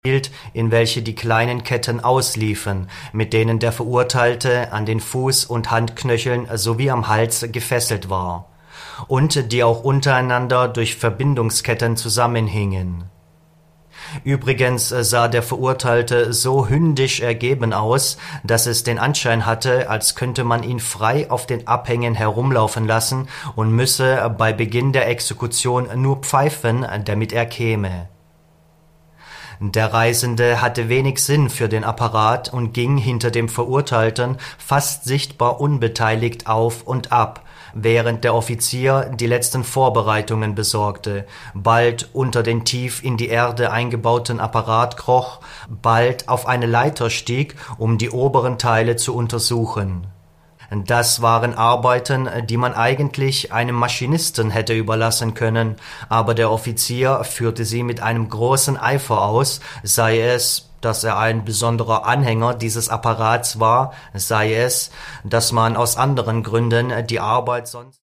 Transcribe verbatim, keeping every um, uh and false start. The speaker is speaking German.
hielt, in welche die kleinen Ketten ausliefen, mit denen der Verurteilte an den Fuß- und Handknöcheln sowie am Hals gefesselt war, und die auch untereinander durch Verbindungsketten zusammenhingen. Übrigens sah der Verurteilte so hündisch ergeben aus, dass es den Anschein hatte, als könnte man ihn frei auf den Abhängen herumlaufen lassen und müsse bei Beginn der Exekution nur pfeifen, damit er käme. Der Reisende hatte wenig Sinn für den Apparat und ging hinter dem Verurteilten fast sichtbar unbeteiligt auf und ab, während der Offizier die letzten Vorbereitungen besorgte, bald unter den tief in die Erde eingebauten Apparat kroch, bald auf eine Leiter stieg, um die oberen Teile zu untersuchen. Das waren Arbeiten, die man eigentlich einem Maschinisten hätte überlassen können, aber der Offizier führte sie mit einem großen Eifer aus, sei es, dass er ein besonderer Anhänger dieses Apparats war, sei es, dass man aus anderen Gründen die Arbeit sonst